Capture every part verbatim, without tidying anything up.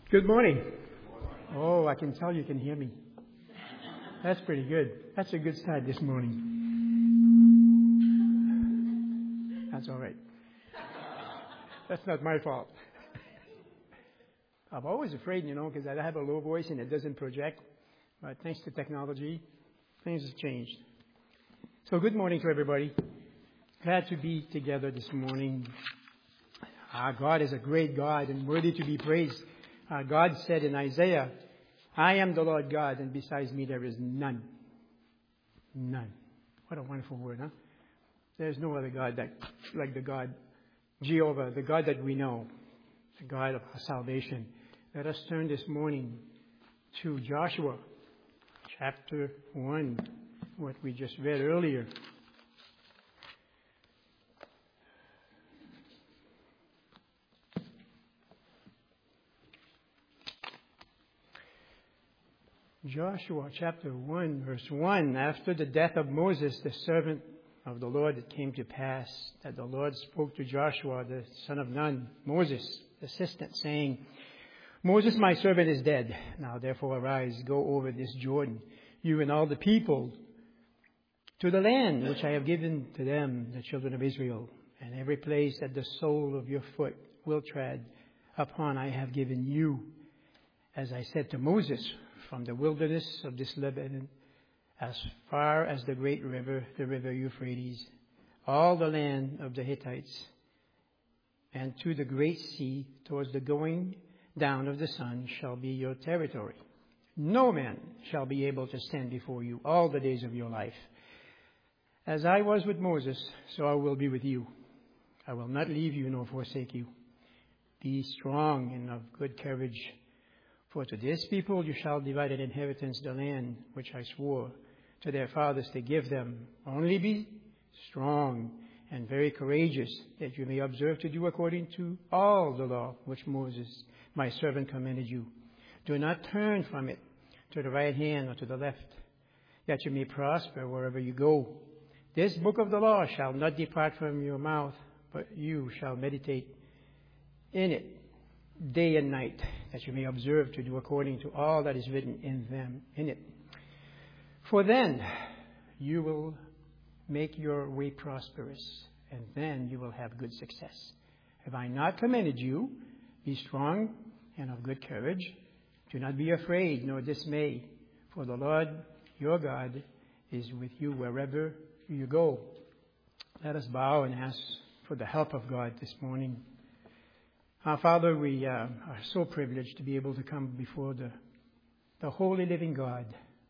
Good morning. Oh, I can tell you can hear me. That's pretty good. That's a good start this morning. That's all right. That's not my fault. I'm always afraid, you know, because I have a low voice and it doesn't project. But thanks to technology, things have changed. So good morning to everybody. Glad to be together this morning. Our God is a great God and worthy to be praised. Uh, God said in Isaiah, I am the Lord God, and besides me there is none. None. What a wonderful word, huh? There's no other God that, like the God, Jehovah, the God that we know, the God of our salvation. Let us turn this morning to Joshua, chapter one, what we just read earlier. Joshua chapter one, verse one. After the death of Moses, the servant of the Lord, it came to pass that the Lord spoke to Joshua, the son of Nun, Moses' assistant, saying, Moses, my servant, is dead. Now therefore arise, go over this Jordan, you and all the people, to the land which I have given to them, the children of Israel, and every place that the sole of your foot will tread upon I have given you, as I said to Moses, from the wilderness of this Lebanon, as far as the great river, the river Euphrates, all the land of the Hittites, and to the great sea, towards the going down of the sun, shall be your territory. No man shall be able to stand before you all the days of your life. As I was with Moses, so I will be with you. I will not leave you nor forsake you. Be strong and of good courage. For to this people you shall divide an inheritance, the land which I swore to their fathers to give them. Only be strong and very courageous, that you may observe to do according to all the law which Moses, my servant, commanded you. Do not turn from it to the right hand or to the left, that you may prosper wherever you go. This book of the law shall not depart from your mouth, but you shall meditate in it day and night, that you may observe to do according to all that is written in them, in it. For then you will make your way prosperous, and then you will have good success. Have I not commanded you? Be strong and of good courage. Do not be afraid nor dismay, for the Lord your God is with you wherever you go. Let us bow and ask for the help of God this morning. Our Father, we uh, are so privileged to be able to come before the, the holy living God.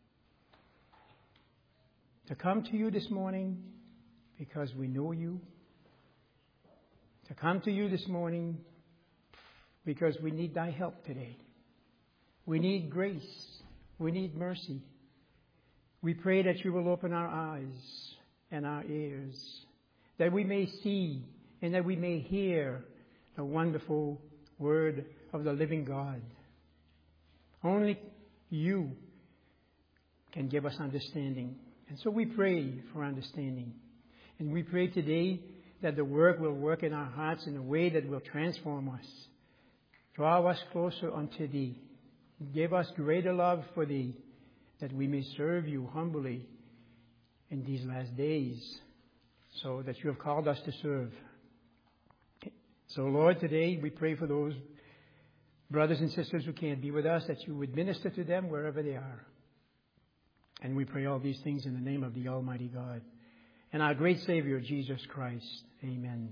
To come to you this morning because we know you. To come to you this morning because we need thy help today. We need grace. We need mercy. We pray that you will open our eyes and our ears, that we may see and that we may hear the wonderful word of the living God. Only you can give us understanding. And so we pray for understanding. And we pray today that the word will work in our hearts in a way that will transform us. Draw us closer unto thee. Give us greater love for thee, that we may serve you humbly in these last days, so that you have called us to serve. So, Lord, today we pray for those brothers and sisters who can't be with us, that you would minister to them wherever they are. And we pray all these things in the name of the Almighty God and our great Savior, Jesus Christ. Amen.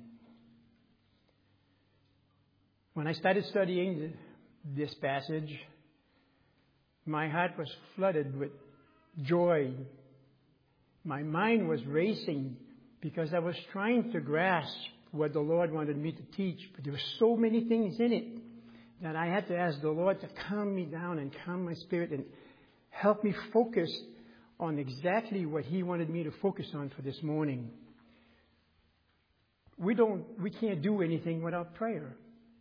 When I started studying this passage, my heart was flooded with joy. My mind was racing because I was trying to grasp what the Lord wanted me to teach, but there were so many things in it that I had to ask the Lord to calm me down and calm my spirit and help me focus on exactly what He wanted me to focus on for this morning. We don't, we can't do anything without prayer.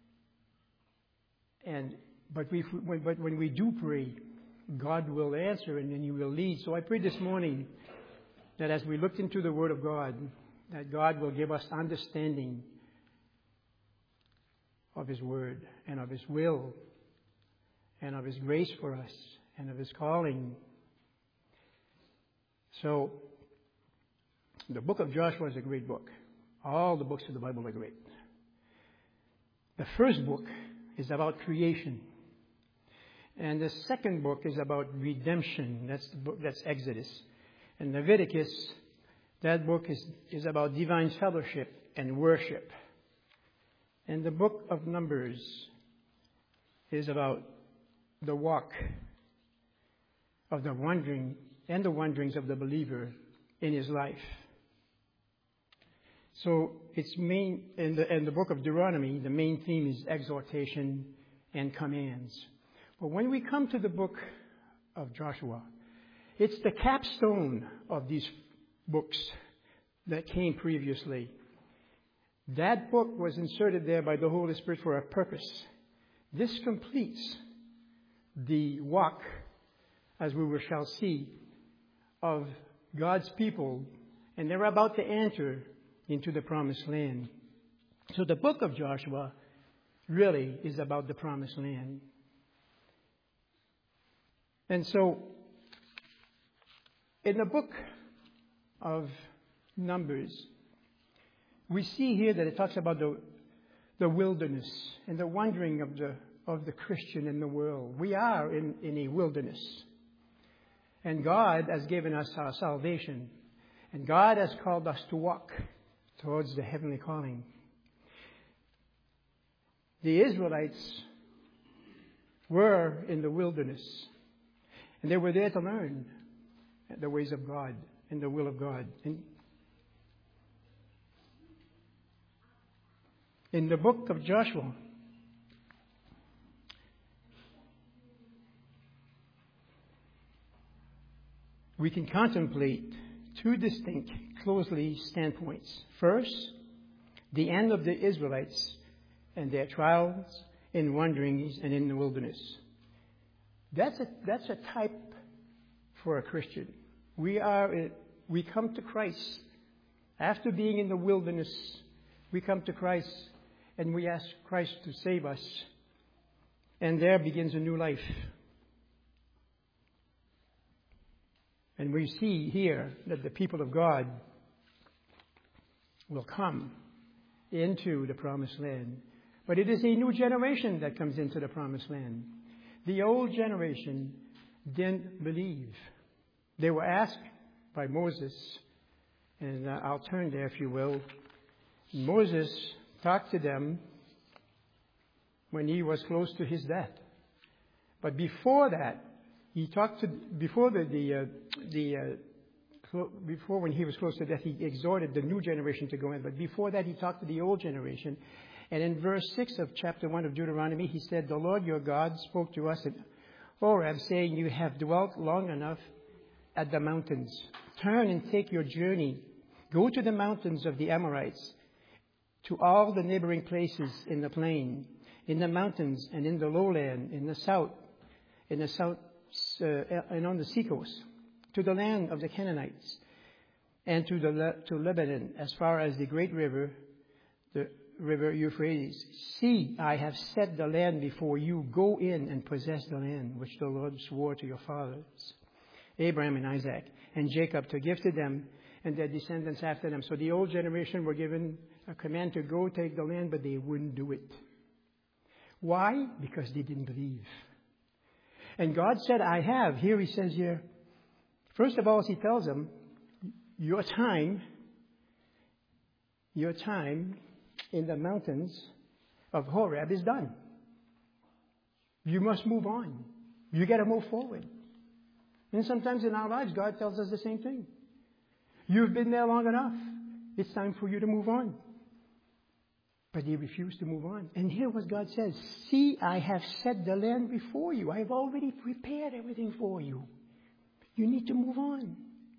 And but we, when, but when we do pray, God will answer and then He will lead. So I pray this morning that as we looked into the Word of God, that God will give us understanding of His Word and of His will and of His grace for us and of His calling. So, the book of Joshua is a great book. All the books of the Bible are great. The first book is about creation. And the second book is about redemption. That's the book, that's Exodus. And Leviticus, that book is, is about divine fellowship and worship. And the book of Numbers is about the walk of the wandering and the wanderings of the believer in his life. So its main, in the, in the book of Deuteronomy, the main theme is exhortation and commands. But when we come to the book of Joshua, it's the capstone of these books that came previously. That book was inserted there by the Holy Spirit for a purpose. This completes the walk, as we shall see, of God's people, and they're about to enter into the promised land. So the book of Joshua really is about the promised land. And so, in the book of Numbers, we see here that it talks about the, the wilderness and the wandering of the, of the Christian in the world. We are in, in a wilderness. And God has given us our salvation. And God has called us to walk towards the heavenly calling. The Israelites were in the wilderness. And they were there to learn the ways of God and the will of God. And in the book of Joshua, we can contemplate two distinct, closely standpoints. First, the end of the Israelites and their trials and wanderings and in the wilderness. That's a, that's a type for a Christian. We are, we come to Christ. After being in the wilderness, we come to Christ and we ask Christ to save us. And there begins a new life. And we see here that the people of God will come into the promised land. But it is a new generation that comes into the promised land. The old generation didn't believe. They were asked by Moses, and I'll turn there if you will. Moses talked to them when he was close to his death. But before that, he talked to, before the, the, uh, the uh, before when he was close to death, he exhorted the new generation to go in. But before that, he talked to the old generation. And in verse six of chapter one of Deuteronomy, he said, "The Lord your God spoke to us at Horeb, saying, you have dwelt long enough at the mountains. Turn and take your journey. Go to the mountains of the Amorites, to all the neighboring places in the plain, in the mountains and in the lowland, in the south, in the south uh, and on the seacoast, to the land of the Canaanites, and to the to Lebanon, as far as the great river, the river Euphrates. See, I have set the land before you. Go in and possess the land which the Lord swore to your fathers, Abraham and Isaac and Jacob, to give to them and their descendants after them." So the old generation were given a command to go take the land, but they wouldn't do it. Why? Because they didn't believe. And God said, I have. Here he says here, first of all, he tells them, your time, your time in the mountains of Horeb is done. You must move on. You got to move forward. And sometimes in our lives, God tells us the same thing. You've been there long enough. It's time for you to move on. But they refuse to move on. And here what God says, see, I have set the land before you. I have already prepared everything for you. You need to move on.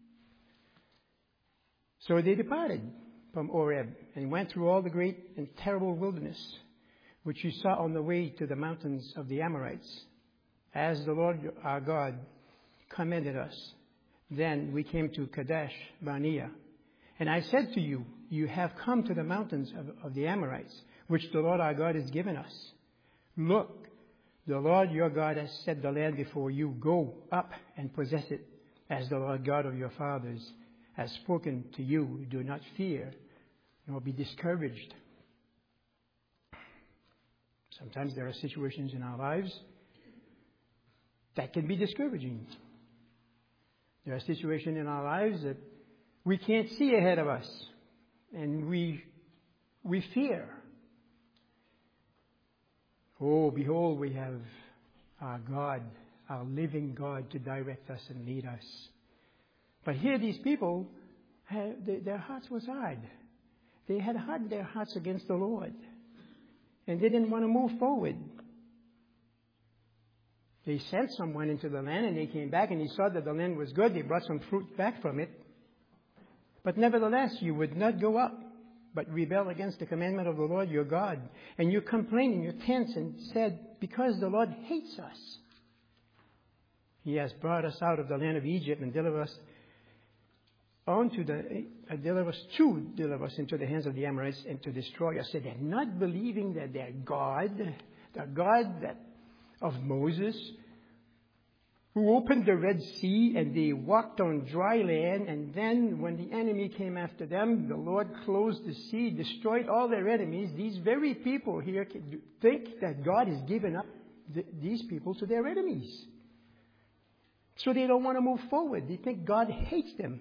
So they departed from Horeb and went through all the great and terrible wilderness, which you saw on the way to the mountains of the Amorites, as the Lord our God commanded us. Then we came to Kadesh Barnea. And I said to you, you have come to the mountains of, of the Amorites, which the Lord our God has given us. Look, The Lord your God has set the land before you. Go up and possess it, as the Lord God of your fathers has spoken to you. Do not fear, nor be discouraged. Sometimes there are situations in our lives that can be discouraging. There are situations in our lives that we can't see ahead of us, and we we fear. Oh, behold, we have our God, our living God, to direct us and lead us. But here these people, had, they, their hearts was hard. They had hardened their hearts against the Lord, and they didn't want to move forward. They sent someone into the land, and they came back, and he saw that the land was good. They brought some fruit back from it. But nevertheless, you would not go up, but rebel against the commandment of the Lord your God. And you complained in your tents and said, because the Lord hates us, He has brought us out of the land of Egypt and delivered us onto the uh, deliver us to deliver us into the hands of the Amorites and to destroy us. So they're not believing that their God, the God that of Moses, who opened the Red Sea and they walked on dry land, and then when the enemy came after them, the Lord closed the sea, destroyed all their enemies. These very people here think that God has given up th- these people to their enemies. So they don't want to move forward. They think God hates them.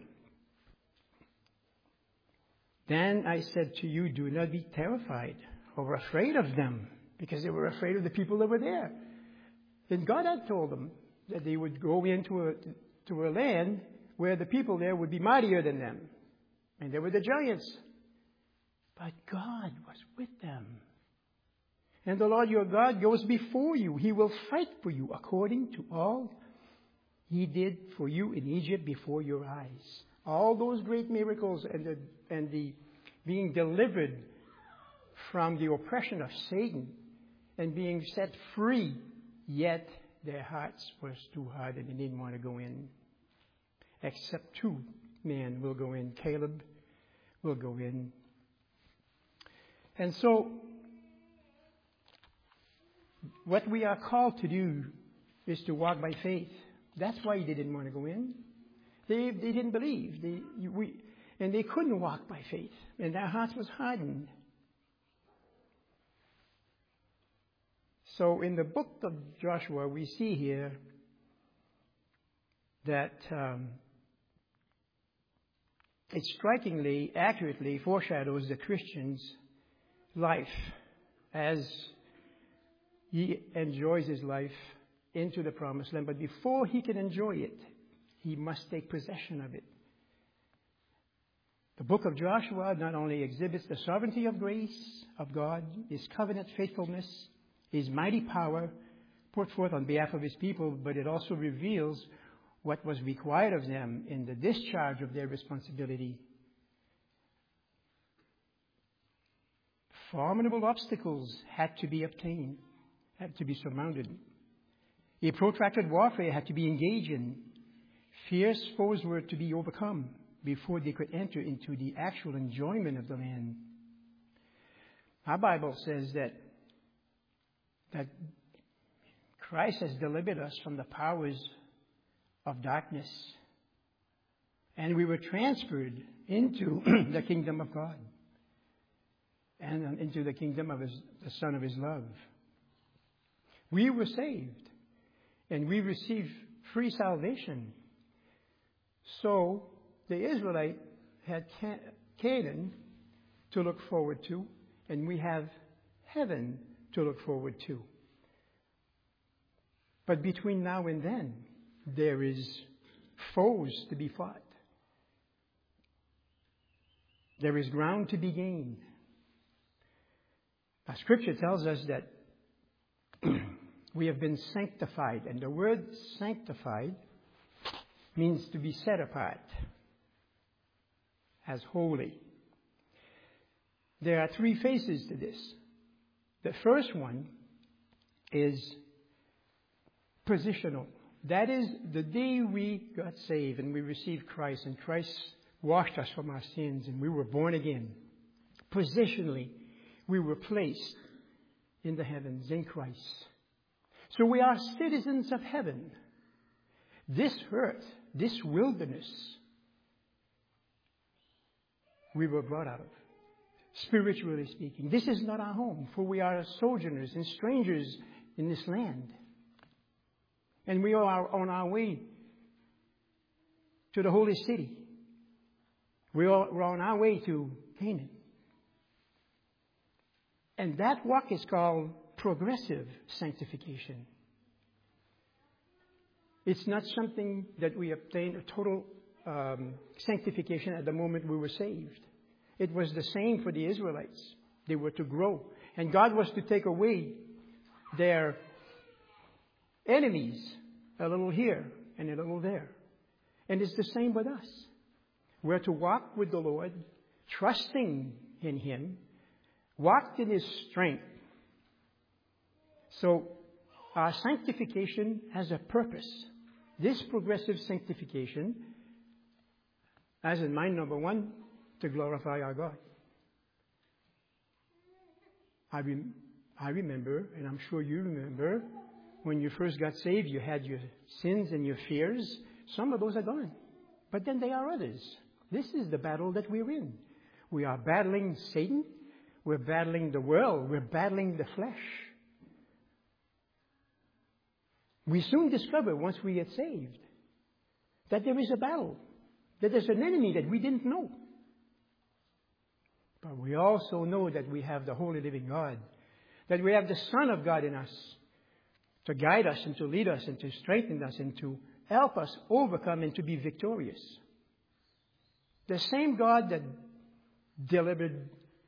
Then I said to you, do not be terrified or afraid of them, because they were afraid of the people that were there. Then God had told them that they would go into a, to a land where the people there would be mightier than them. And they were the giants. But God was with them. And the Lord your God goes before you. He will fight for you according to all He did for you in Egypt before your eyes. All those great miracles and the, and the being delivered from the oppression of Satan and being set free, yet their hearts were too hard and they didn't want to go in. Except two men will go in. Caleb will go in. And so, what we are called to do is to walk by faith. That's why they didn't want to go in. They, they didn't believe. They, we, and they couldn't walk by faith. And their hearts was hardened. So in the book of Joshua, we see here that um, it strikingly, accurately foreshadows the Christian's life as he enjoys his life into the promised land. But before he can enjoy it, he must take possession of it. The book of Joshua not only exhibits the sovereignty of grace of God, His covenant faithfulness, His mighty power put forth on behalf of His people, but it also reveals what was required of them in the discharge of their responsibility. Formidable obstacles had to be obtained, had to be surmounted. A protracted warfare had to be engaged in. Fierce foes were to be overcome before they could enter into the actual enjoyment of the land. Our Bible says that that Christ has delivered us from the powers of darkness, and we were transferred into the kingdom of God and into the kingdom of his, the Son of His love. We were saved, and we received free salvation. So the Israelite had Canaan to look forward to, and we have heaven to look forward to. But between now and then, there is foes to be fought. There is ground to be gained. Now, Scripture tells us that we have been sanctified, and the word sanctified means to be set apart as holy. There are three phases to this. The first one is positional. That is, the day we got saved and we received Christ, and Christ washed us from our sins and we were born again. Positionally, we were placed in the heavens in Christ. So we are citizens of heaven. This earth, this wilderness, we were brought out of, spiritually speaking. This is not our home, for we are sojourners and strangers in this land. And we are on our way to the holy city. We are on our way to Canaan. And that walk is called progressive sanctification. It's not something that we obtain a total um, sanctification at the moment we were saved. It was the same for the Israelites. They were to grow. And God was to take away their enemies, a little here and a little there. And it's the same with us. We're to walk with the Lord, trusting in Him, walk in His strength. So our sanctification has a purpose. This progressive sanctification has in mind, number one, to glorify our God. I, rem- I remember, and I'm sure you remember, when you first got saved, you had your sins and your fears. Some of those are gone. But then there are others. This is the battle that we're in. We are battling Satan. We're battling the world. We're battling the flesh. We soon discover, once we get saved, that there is a battle. That there's an enemy that we didn't know. But we also know that we have the holy living God. That we have the Son of God in us to guide us and to lead us and to strengthen us and to help us overcome and to be victorious. The same God that delivered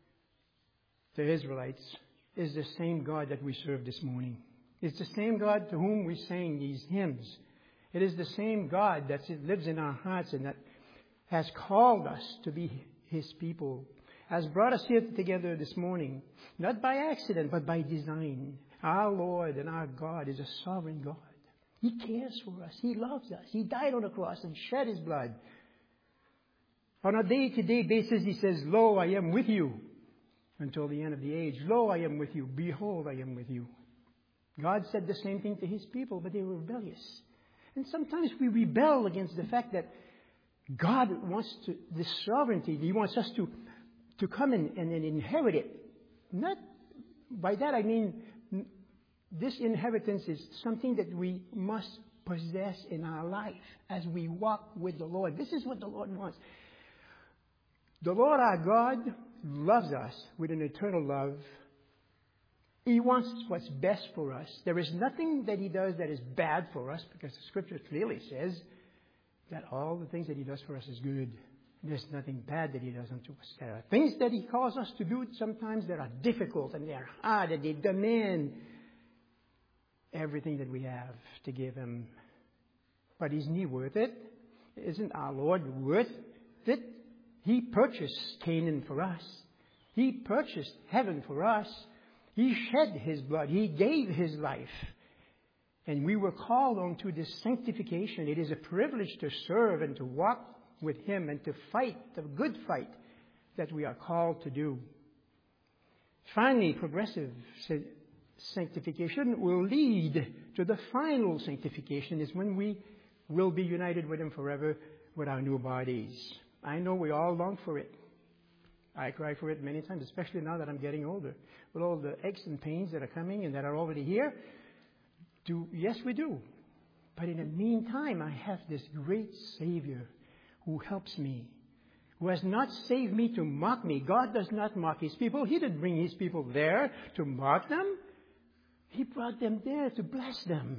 the Israelites is the same God that we serve this morning. It's the same God to whom we sang these hymns. It is the same God that lives in our hearts and that has called us to be His people, has brought us here together this morning, not by accident, but by design. Our Lord and our God is a sovereign God. He cares for us. He loves us. He died on the cross and shed His blood. On a day-to-day basis, He says, "Lo, I am with you until the end of the age. Lo, I am with you. Behold, I am with you." God said the same thing to His people, but they were rebellious. And sometimes we rebel against the fact that God wants to, this sovereignty, He wants us to, to come and, and, and inherit it. Not, by that I mean, this inheritance is something that we must possess in our life as we walk with the Lord. This is what the Lord wants. The Lord our God loves us with an eternal love. He wants what's best for us. There is nothing that He does that is bad for us, because the Scripture clearly says that all the things that He does for us is good. There's nothing bad that He does unto us. There are things that He calls us to do sometimes that are difficult and they are hard and they demand everything that we have to give Him. But isn't He worth it? Isn't our Lord worth it? He purchased Canaan for us. He purchased heaven for us. He shed His blood. He gave His life. And we were called on to this sanctification. It is a privilege to serve and to walk with Him and to fight the good fight that we are called to do. Finally, progressive sanctification will lead to the final sanctification, is when we will be united with Him forever with our new bodies. I know we all long for it. I cry for it many times, especially now that I'm getting older. With all the aches and pains that are coming and that are already here. Do, yes, we do. But in the meantime, I have this great Savior who helps me, who has not saved me to mock me. God does not mock His people. He didn't bring His people there to mock them. He brought them there to bless them.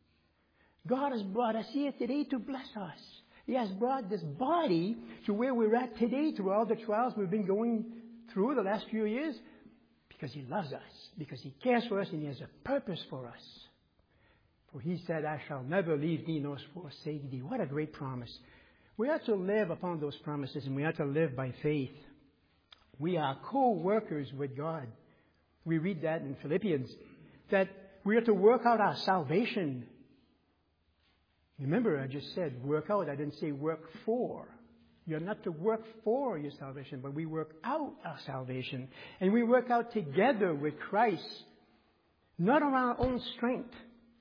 God has brought us here today to bless us. He has brought this body to where we're at today through all the trials we've been going through the last few years, because He loves us, because He cares for us, and He has a purpose for us. For He said, "I shall never leave thee nor forsake thee." What a great promise. We are to live upon those promises, and we are to live by faith. We are co-workers with God. We read that in Philippians, that we are to work out our salvation. Remember, I just said work out. I didn't say work for. You're not to work for your salvation, but we work out our salvation. And we work out together with Christ, not on our own strength,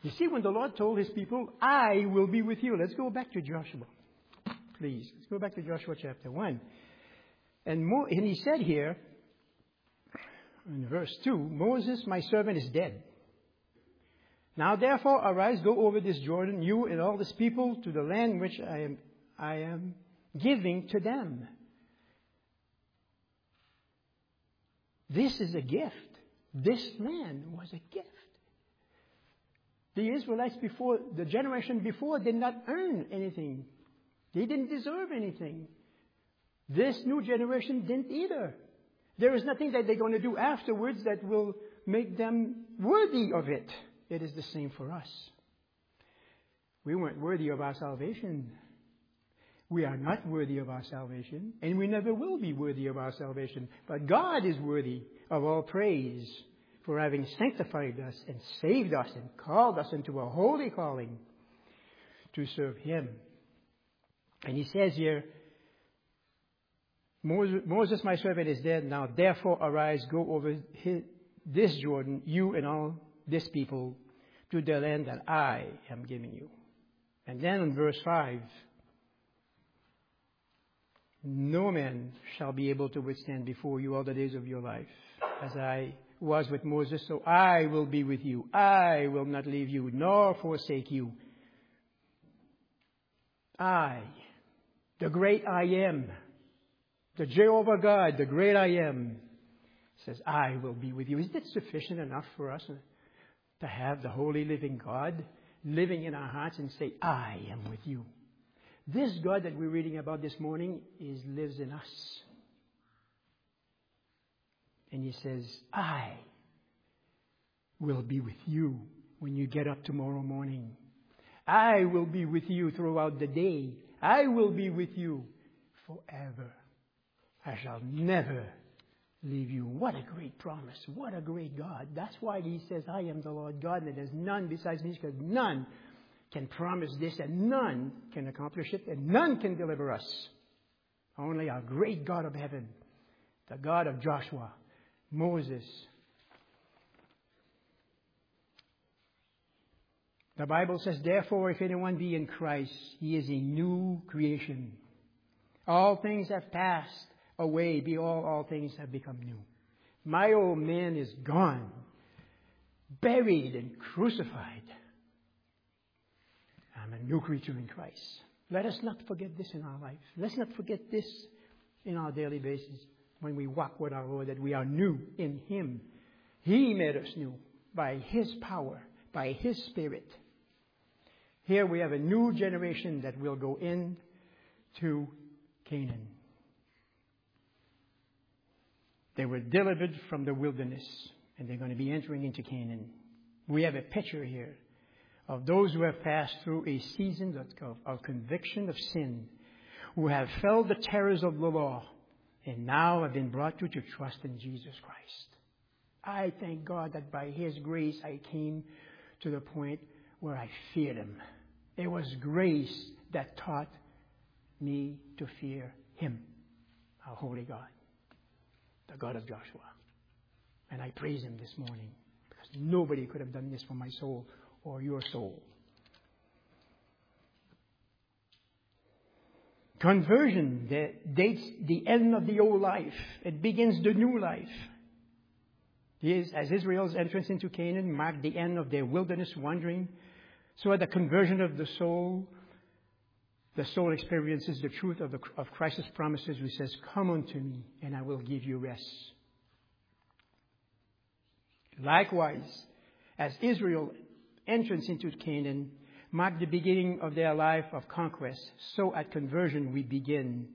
You see, when the Lord told his people, I will be with you. Let's go back to Joshua. Please, let's go back to Joshua chapter one. And, Mo- and he said here, in verse two, Moses, my servant, is dead. Now therefore arise, go over this Jordan, you and all this people, to the land which I am, I am giving to them. This is a gift. This land was a gift. The Israelites before, the generation before, did not earn anything. They didn't deserve anything. This new generation didn't either. There is nothing that they're going to do afterwards that will make them worthy of it. It is the same for us. We weren't worthy of our salvation. We are not worthy of our salvation, and we never will be worthy of our salvation. But God is worthy of all praise for having sanctified us and saved us and called us into a holy calling to serve Him. And He says here, Moses, my servant, is dead. Now therefore arise, go over his, this Jordan, you and all this people, to the land that I am giving you. And then in verse five, no man shall be able to withstand before you all the days of your life. As I was with Moses, so I will be with you. I will not leave you, nor forsake you. I, the great I am, the Jehovah God, the great I am, says, I will be with you. Is that sufficient enough for us to have the holy living God living in our hearts and say, I am with you? This God that we're reading about this morning is lives in us. And He says, I will be with you when you get up tomorrow morning. I will be with you throughout the day. I will be with you forever. I shall never leave you. What a great promise. What a great God. That's why He says, I am the Lord God, and there's none besides me, because none can promise this, and none can accomplish it, and none can deliver us. Only our great God of heaven, the God of Joshua, Moses. The Bible says, therefore, if anyone be in Christ, he is a new creation. All things have passed away. Behold, all things have become new. My old man is gone, buried and crucified. I'm a new creature in Christ. Let us not forget this in our life. Let's not forget this in our daily basis when we walk with our Lord, that we are new in Him. He made us new by His power, by His Spirit. Here we have a new generation that will go into Canaan. They were delivered from the wilderness, and they're going to be entering into Canaan. We have a picture here of those who have passed through a season of, of conviction of sin, who have felt the terrors of the law, and now have been brought to to trust in Jesus Christ. I thank God that by His grace I came to the point where I feared Him. It was grace that taught me to fear Him, our holy God, the God of Joshua. And I praise Him this morning, because nobody could have done this for my soul or your soul. Conversion that dates the end of the old life. It begins the new life. Yes, as Israel's entrance into Canaan marked the end of their wilderness wandering, so at the conversion of the soul, the soul experiences the truth of, the, of Christ's promises, who says, come unto me, and I will give you rest. Likewise, as Israel's entrance into Canaan marked the beginning of their life of conquest, so at conversion we begin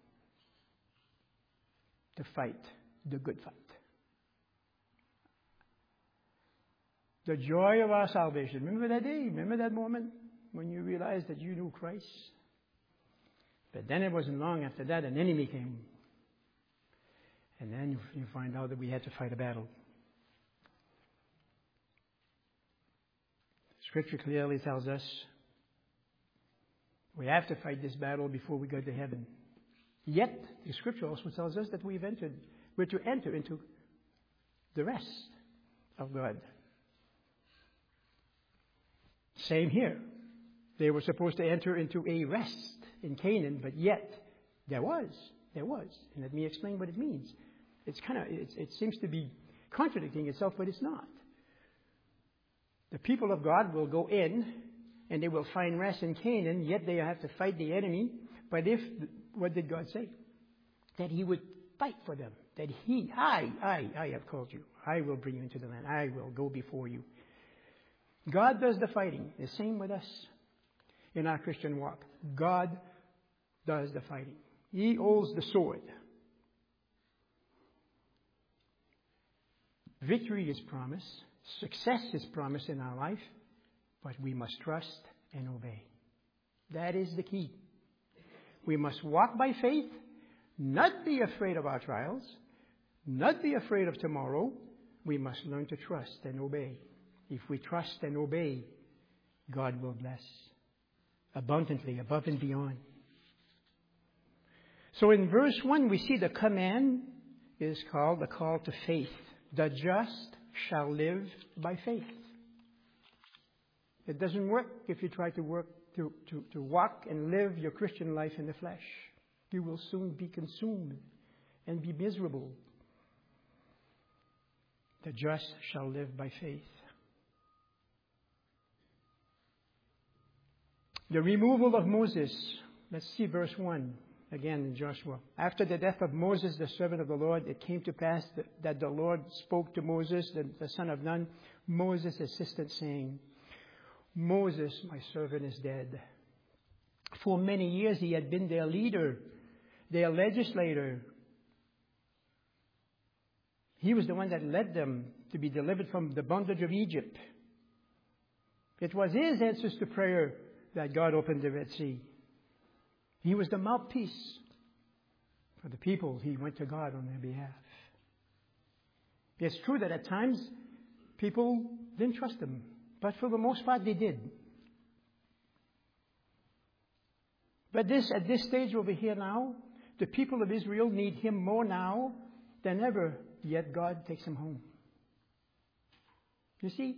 to fight the good fight. The joy of our salvation. Remember that day? Remember that moment when you realized that you knew Christ? But then it wasn't long after that an enemy came. And then you find out that we had to fight a battle. Scripture clearly tells us we have to fight this battle before we go to heaven. Yet, the Scripture also tells us that we've entered, we're to enter into the rest of God. Same here. They were supposed to enter into a rest in Canaan, but yet there was. There was. And let me explain what it means. It's kind of, it, it seems to be contradicting itself, but it's not. The people of God will go in and they will find rest in Canaan, yet they have to fight the enemy. But if, what did God say? That He would fight for them. That He, I, I, I have called you. I will bring you into the land. I will go before you. God does the fighting. The same with us in our Christian walk. God does the fighting. He holds the sword. Victory is promised. Success is promised in our life. But we must trust and obey. That is the key. We must walk by faith, not be afraid of our trials, not be afraid of tomorrow. We must learn to trust and obey. If we trust and obey, God will bless abundantly, above and beyond. So in verse one, we see the command is called the call to faith. The just shall live by faith. It doesn't work if you try to work to, to, to walk and live your Christian life in the flesh. You will soon be consumed and be miserable. The just shall live by faith. The removal of Moses. Let's see verse one again in Joshua. After the death of Moses, the servant of the Lord, it came to pass that, that the Lord spoke to Moses, the, the son of Nun, Moses' assistant, saying, Moses, my servant, is dead. For many years he had been their leader, their legislator. He was the one that led them to be delivered from the bondage of Egypt. It was his answers to prayer that God opened the Red Sea. He was the mouthpiece for the people. He went to God on their behalf. It's true that at times people didn't trust him, but for the most part they did. But this, at this stage over here now, the people of Israel need him more now than ever, yet God takes him home. You see?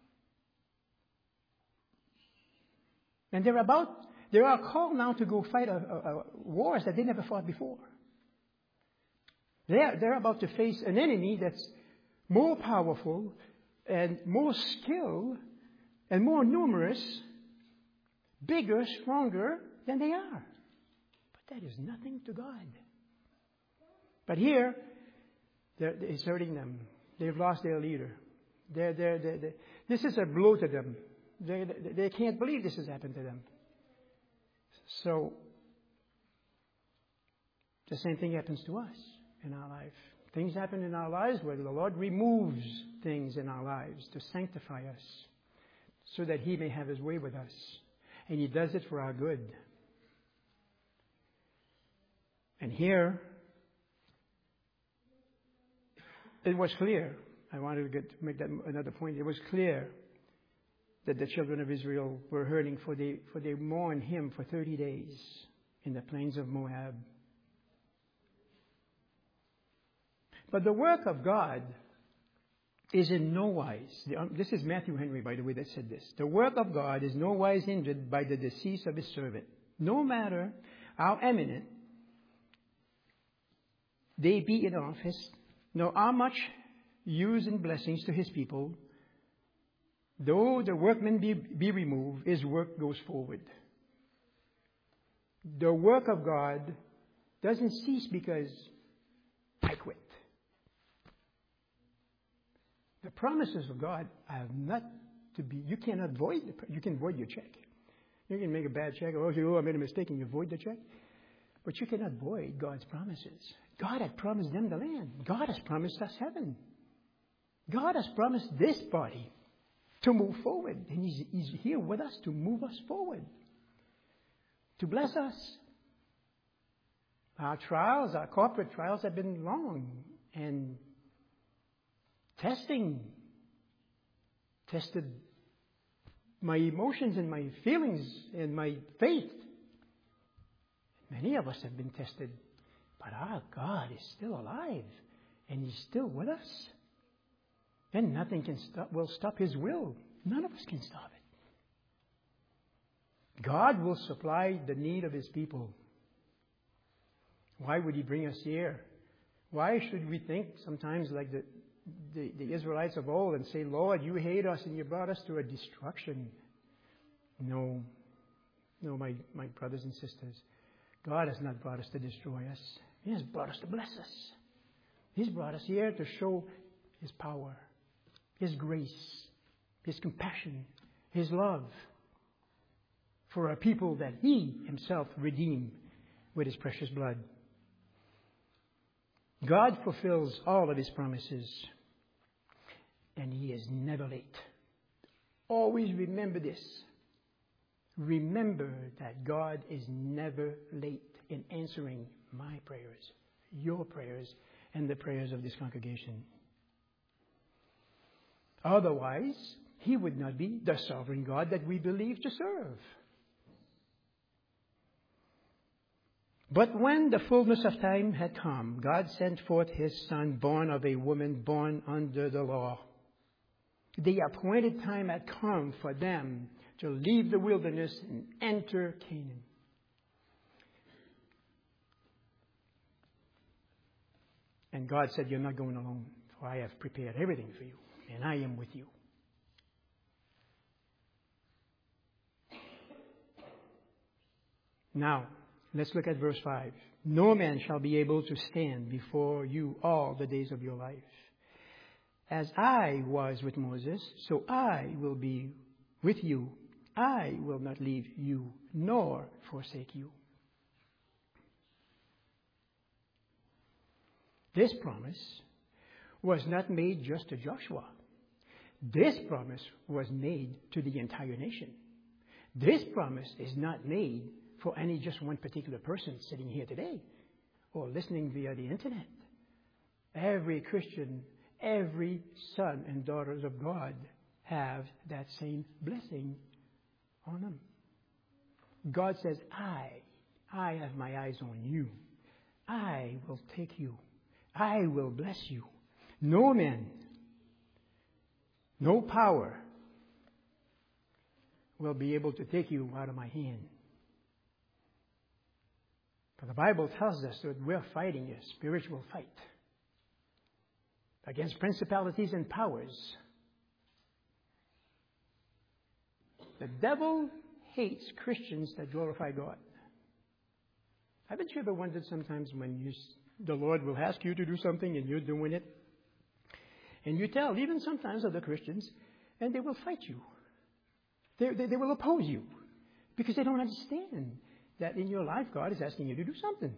And they're about, they are called now to go fight a, a, a wars that they never fought before. They're, they're about to face an enemy that's more powerful and more skilled and more numerous, bigger, stronger than they are. But that is nothing to God. But here, it's hurting them. They've lost their leader. They're, they're, they're, they're, this is a blow to them. They, they can't believe this has happened to them. So, the same thing happens to us in our life. Things happen in our lives where the Lord removes things in our lives to sanctify us so that He may have His way with us. And He does it for our good. And here, it was clear. I wanted to, get, to make that another point. It was clear that the children of Israel were hurting, for they, for they mourned him for thirty days in the plains of Moab. But the work of God is in no wise, this is Matthew Henry, by the way, that said this. The work of God is no wise hindered by the decease of His servant. No matter how eminent they be in office, nor how much use and blessings to His people, though the workman be, be removed, His work goes forward. The work of God doesn't cease because I quit. The promises of God have not to be, you cannot void, the, you can void your check. You can make a bad check, or oh, I made a mistake, and you void the check. But you cannot void God's promises. God had promised them the land. God has promised us heaven. God has promised this body to move forward. And He's, he's here with us to move us forward. To bless us. Our trials, our corporate trials have been long and testing. Tested my emotions and my feelings and my faith. Many of us have been tested. But our God is still alive. And He's still with us. And nothing can stop, will stop His will. None of us can stop it. God will supply the need of His people. Why would He bring us here? Why should we think sometimes like the, the, the Israelites of old and say, Lord, you hate us and you brought us to a destruction? No. No, my, my brothers and sisters. God has not brought us to destroy us. He has brought us to bless us. He's brought us here to show His power, His grace, His compassion, His love for a people that He Himself redeemed with His precious blood. God fulfills all of His promises, and He is never late. Always remember this. Remember that God is never late in answering my prayers, your prayers, and the prayers of this congregation. Otherwise, He would not be the sovereign God that we believe to serve. But when the fullness of time had come, God sent forth His Son, born of a woman, born under the law. The appointed time had come for them to leave the wilderness and enter Canaan. And God said, you're not going alone, for I have prepared everything for you, and I am with you. Now, let's look at verse five. No man shall be able to stand before you all the days of your life. As I was with Moses, so I will be with you. I will not leave you nor forsake you. This promise was not made just to Joshua. This promise was made to the entire nation. This promise is not made for any just one particular person sitting here today or listening via the internet. Every Christian, every son and daughters of God have that same blessing on them. God says, I, I have my eyes on you. I will take you. I will bless you. No man, no power will be able to take you out of my hand. For the Bible tells us that we're fighting a spiritual fight against principalities and powers. The devil hates Christians that glorify God. Haven't you ever wondered sometimes when you, the Lord will ask you to do something and you're doing it? And you tell, even sometimes other Christians, and they will fight you. They, they, they will oppose you because they don't understand that in your life God is asking you to do something.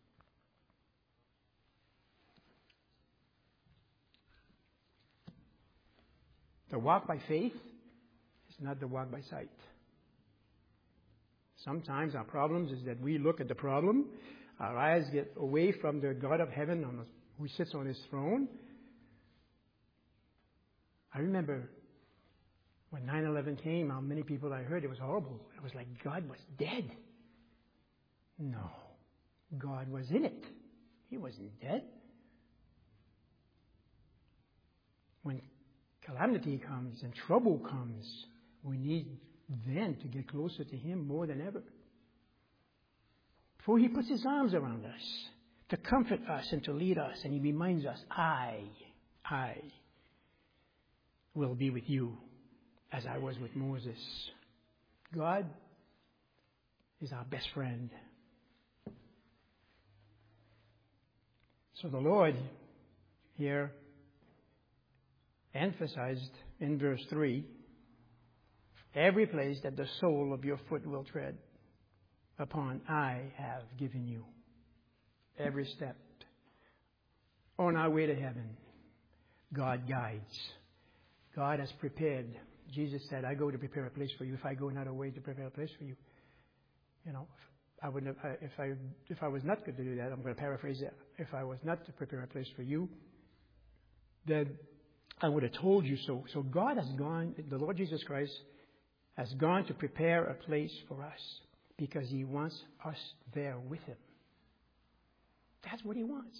The walk by faith is not the walk by sight. Sometimes our problems is that we look at the problem, our eyes get away from the God of heaven on the, who sits on His throne. I remember when nine eleven came, how many people I heard, it was horrible. It was like God was dead. No, God was in it. He wasn't dead. When calamity comes and trouble comes, we need then to get closer to Him more than ever. For He puts His arms around us to comfort us and to lead us, and He reminds us, I, I will be with you as I was with Moses. God is our best friend. So the Lord here emphasized in verse three, every place that the sole of your foot will tread upon, I have given you. Every step on our way to heaven, God guides. God has prepared. Jesus said, I go to prepare a place for you. If I go another way to prepare a place for you, you know, I would not, if I if I was not going to do that, I'm going to paraphrase it. If I was not to prepare a place for you, then I would have told you so. So God has gone, the Lord Jesus Christ has gone to prepare a place for us because He wants us there with Him. That's what He wants.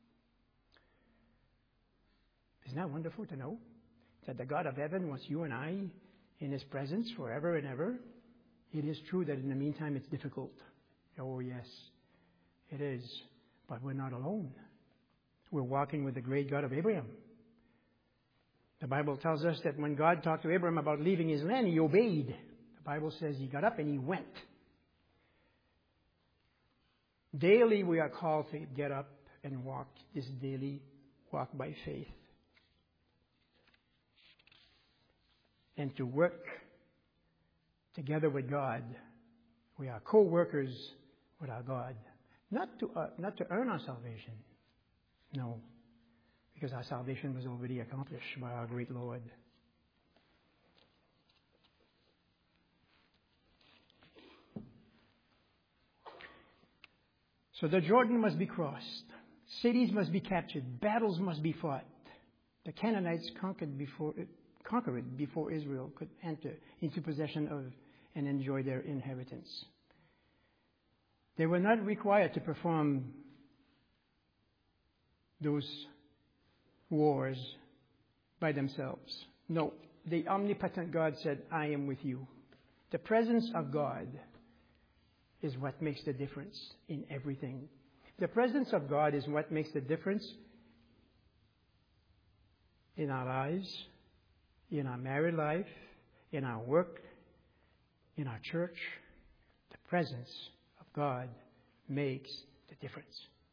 Isn't that wonderful to know that the God of heaven wants you and I in His presence forever and ever? It is true that in the meantime it's difficult. Oh, yes, it is. But we're not alone. We're walking with the great God of Abraham. The Bible tells us that when God talked to Abraham about leaving his land, he obeyed. The Bible says he got up and he went. Daily we are called to get up and walk this daily walk by faith. And to work together with God. We are co-workers with our God. Not to, uh, not to earn our salvation. No. Because our salvation was already accomplished by our great Lord. So the Jordan must be crossed. Cities must be captured. Battles must be fought. The Canaanites conquered before, conquered it before Israel could enter into possession of and enjoy their inheritance. They were not required to perform those wars by themselves. No, the omnipotent God said, I am with you. The presence of God is what makes the difference in everything. The presence of God is what makes the difference in our lives, in our married life, in our work, in our church. The presence of God makes the difference.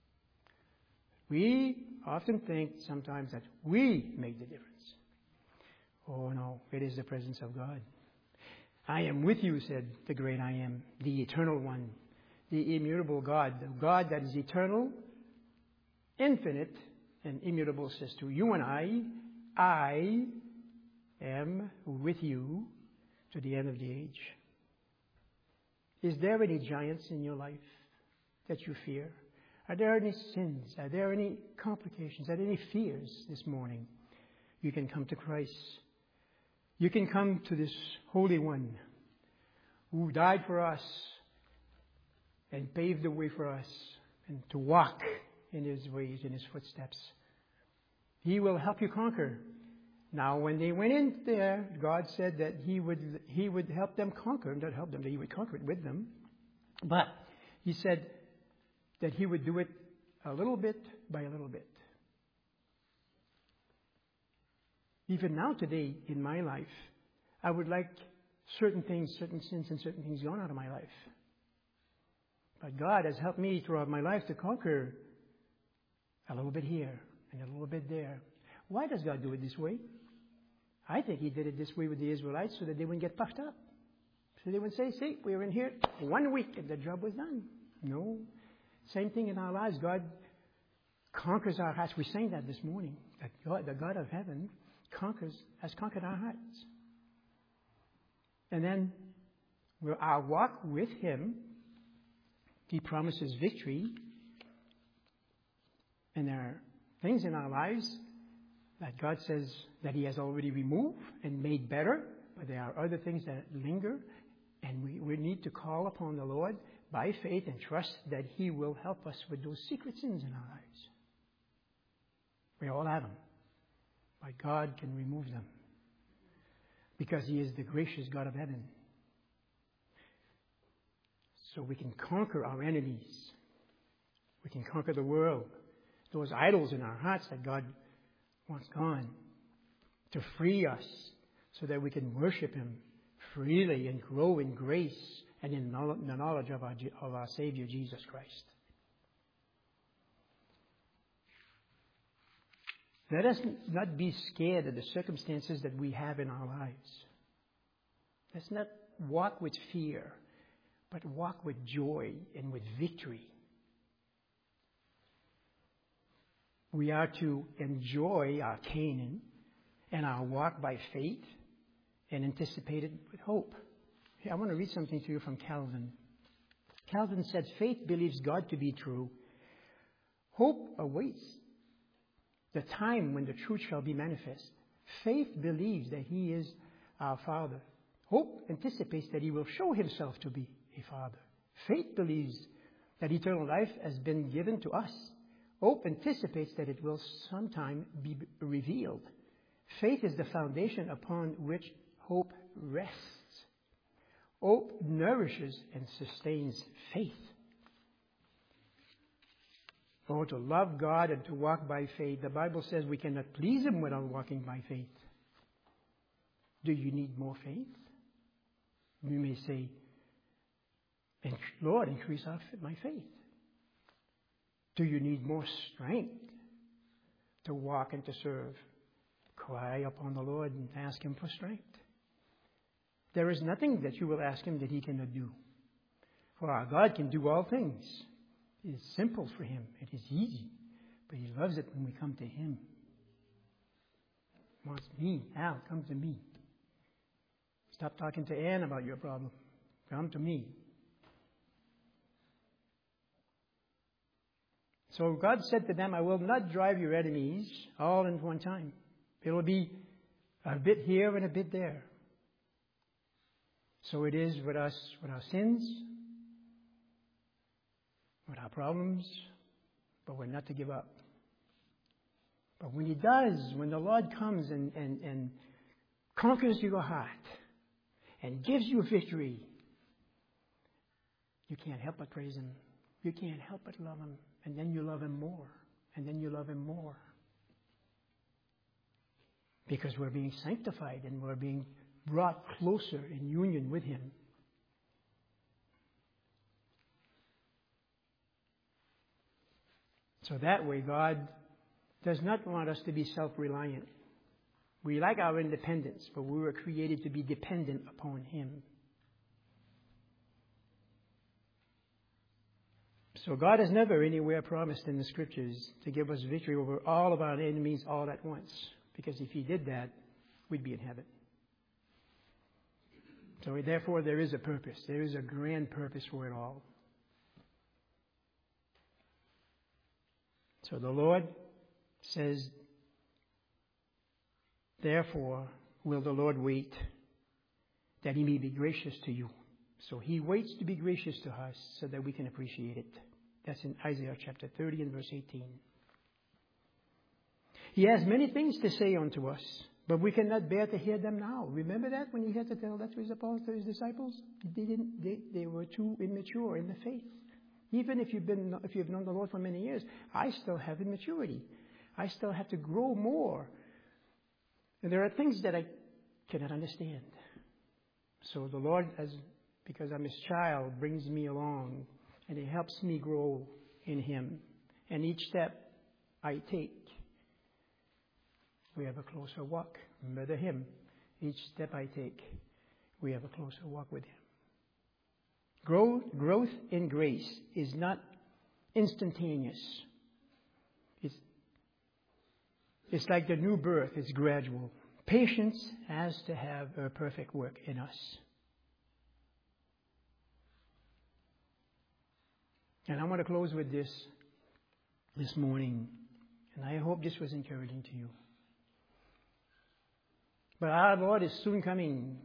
We often think sometimes that we make the difference. Oh no, it is the presence of God. I am with you, said the great I am, the eternal one, the immutable God, the God that is eternal, infinite, and immutable, says to you and I, I am with you to the end of the age. Is there any giants in your life that you fear? Are there any sins? Are there any complications? Are there any fears this morning? You can come to Christ. You can come to this Holy One who died for us and paved the way for us and to walk in His ways, in His footsteps. He will help you conquer. Now, when they went in there, God said that He would He would help them conquer. Not help them, that He would conquer it with them. But He said that He would do it a little bit by a little bit. Even now today in my life, I would like certain things, certain sins and certain things gone out of my life. But God has helped me throughout my life to conquer a little bit here and a little bit there. Why does God do it this way? I think He did it this way with the Israelites so that they wouldn't get puffed up. So they wouldn't say, see, we were in here one week and the job was done. No. Same thing in our lives. God conquers our hearts. We sang that this morning. That God, the God of heaven conquers, has conquered our hearts. And then we'll, our walk with Him, He promises victory. And there are things in our lives that God says that He has already removed and made better. But there are other things that linger. And we, we need to call upon the Lord by faith and trust that He will help us with those secret sins in our lives. We all have them. But God can remove them. Because He is the gracious God of heaven. So we can conquer our enemies. We can conquer the world. Those idols in our hearts that God wants gone. To free us so that we can worship Him freely and grow in grace and in the knowledge of our, of our Savior Jesus Christ. Let us not be scared of the circumstances that we have in our lives. Let's not walk with fear, but walk with joy and with victory. We are to enjoy our Canaan and our walk by faith and anticipate it with hope. Here, I want to read something to you from Calvin. Calvin said, faith believes God to be true. Hope awaits the time when the truth shall be manifest. Faith believes that He is our Father. Hope anticipates that He will show Himself to be a Father. Faith believes that eternal life has been given to us. Hope anticipates that it will sometime be revealed. Faith is the foundation upon which hope rests. hope nourishes and sustains faith. Oh, to love God and to walk by faith. The Bible says we cannot please Him without walking by faith. Do you need more faith? You may say, Lord, increase our, my faith. Do you need more strength to walk and to serve? Cry upon the Lord and ask Him for strength. There is nothing that you will ask Him that He cannot do. For our God can do all things. It is simple for Him. It is easy. But He loves it when we come to Him. He wants me. Al, come to me. Stop talking to Ann about your problem. Come to me. So God said to them, I will not drive your enemies all in one time. It will be a bit here and a bit there. So it is with us, with our sins, with our problems, but we're not to give up. But when He does, when the Lord comes and, and, and conquers your heart and gives you victory, you can't help but praise Him. You can't help but love Him. And then you love Him more. And then you love Him more. Because we're being sanctified and we're being brought closer in union with Him. So that way, God does not want us to be self-reliant. We like our independence, but we were created to be dependent upon Him. So God has never anywhere promised in the Scriptures to give us victory over all of our enemies all at once. Because if He did that, we'd be in heaven. So therefore, there is a purpose. There is a grand purpose for it all. So the Lord says, therefore will the Lord wait that He may be gracious to you. So He waits to be gracious to us so that we can appreciate it. That's in Isaiah chapter thirty and verse eighteen. He has many things to say unto us, but we cannot bear to hear them now. Remember that when He had to tell that to His apostles, to His disciples? They didn't. They, they were too immature in the faith. Even if you've been, if you've known the Lord for many years, I still have immaturity. I still have to grow more. And there are things that I cannot understand. So the Lord, as because I'm His child, brings me along, and He helps me grow in Him. And each step I take, we have a closer walk. Remember the hymn. Each step I take, we have a closer walk with Him. Growth, growth in grace is not instantaneous. It's, it's like the new birth. It's gradual. Patience has to have a perfect work in us. And I want to close with this this morning. And I hope this was encouraging to you. But our Lord is soon coming.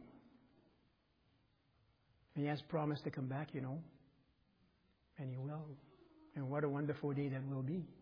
He has promised to come back, you know. And He will. And what a wonderful day that will be.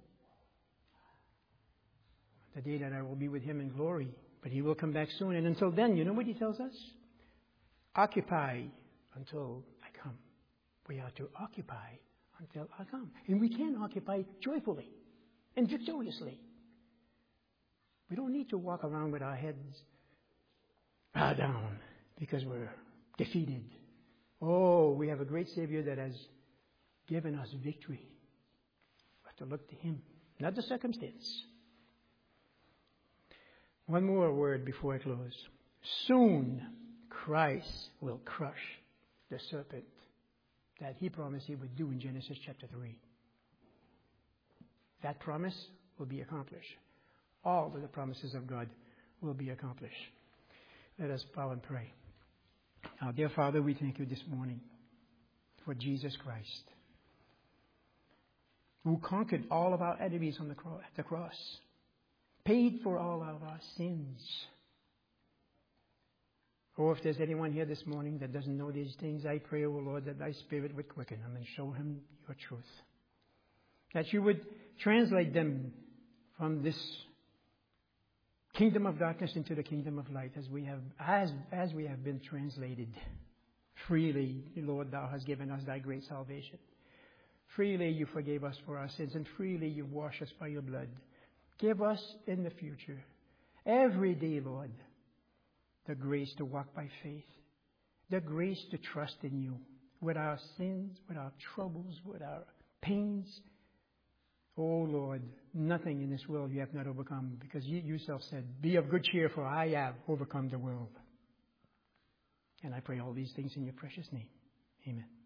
The day that I will be with Him in glory. But He will come back soon. And until then, you know what He tells us? Occupy until I come. We are to occupy until I come. And we can occupy joyfully and victoriously. We don't need to walk around with our heads bowed down because we're defeated. Oh, we have a great Savior that has given us victory. We have to look to Him, not the circumstance. One more word before I close. Soon Christ will crush the serpent that He promised He would do in Genesis chapter three. That promise will be accomplished. All of the promises of God will be accomplished. Let us bow and pray. Our dear Father, we thank You this morning for Jesus Christ, who conquered all of our enemies on the cross, at the cross, paid for all of our sins. Oh, if there's anyone here this morning that doesn't know these things, I pray, oh Lord, that Thy Spirit would quicken them and show him Your truth. That You would translate them from this kingdom of darkness into the kingdom of light, as we have as as we have been translated Freely, Lord, thou hast given us thy great salvation. Freely you forgave us for our sins, and freely you wash us by your blood. Give us in the future, every day, Lord, the grace to walk by faith, the grace to trust in you with our sins, with our troubles, with our pains. Oh, Lord, nothing in this world you have not overcome, because you yourself said, be of good cheer, for I have overcome the world. And I pray all these things in your precious name. Amen.